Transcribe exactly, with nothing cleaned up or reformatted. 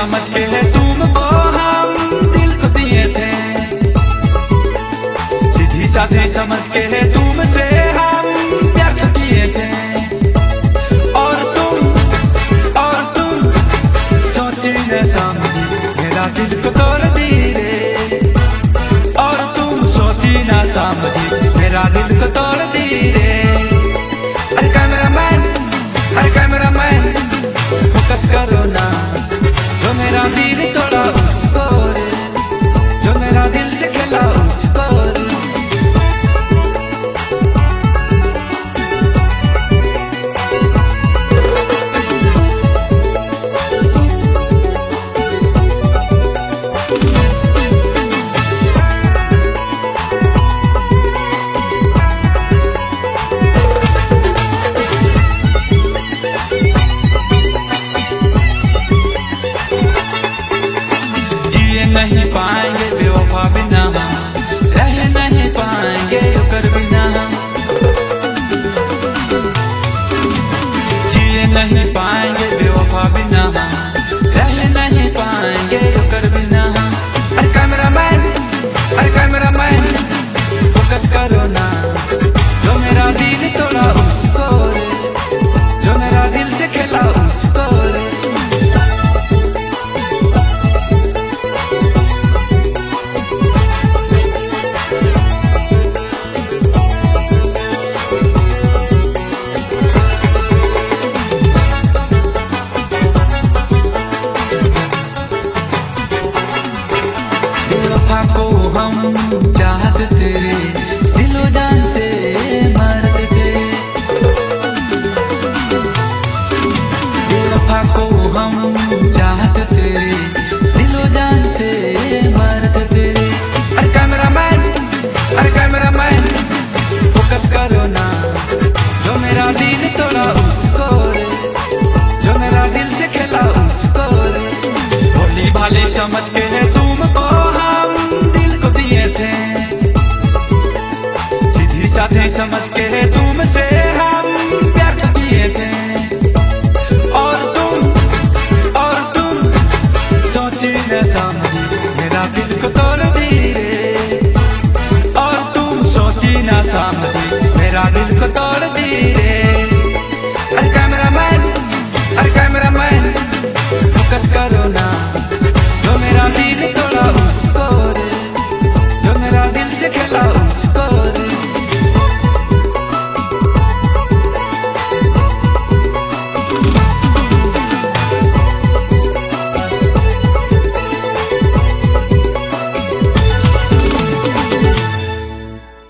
समझ के है तुमको हम दिल को दिए थे, सीधी साधी समझ के है तुमसे हम प्यार को किए थे। और तुम और तुम सोची न समझी मेरा दिल को तोड़ दी रे। और तुम सोची न समझी मेरा दिल को तोड़ दी रे। अरे कैमरामैन अरे कैमरामैन फोकस करो ना, जो मेरा दिल तोड़ा उसको रे, जो मेरा दिल से खेला उसको रे। नहीं पाएंगे बेवफा बिना हम, रह नहीं पाएंगे कर बिना हम, जिए नहीं पाएंगे बेवफा बिना हम, रह नहीं पाएंगे कर बिना हम। अरे कैमरामैन अरे कैमरामैन फोकस करो ना, जो मेरा दिल तोड़ा उसको रे, जो मेरा दिल से खेला उसको रे। बेवफा को हम चाहते थे, दिलो जान से मरते थे। बेवफा को हम चाहते थे, दिलो जान से मरते थे। अरे कैमरामैन अरे कैमरामैन फोकस करो ना, जो मेरा दिल तोड़ा उसको रे, जो मेरा दिल से खेला उसको रे। भोली भाली समझ के है तुमको साथी समझ के है तुमसे हम प्यार किए थे। और तुम और तुम सोची न समझी मेरा दिल को तोड़ दी रे। और तुम सोची न समझी मेरा दिल को तोड़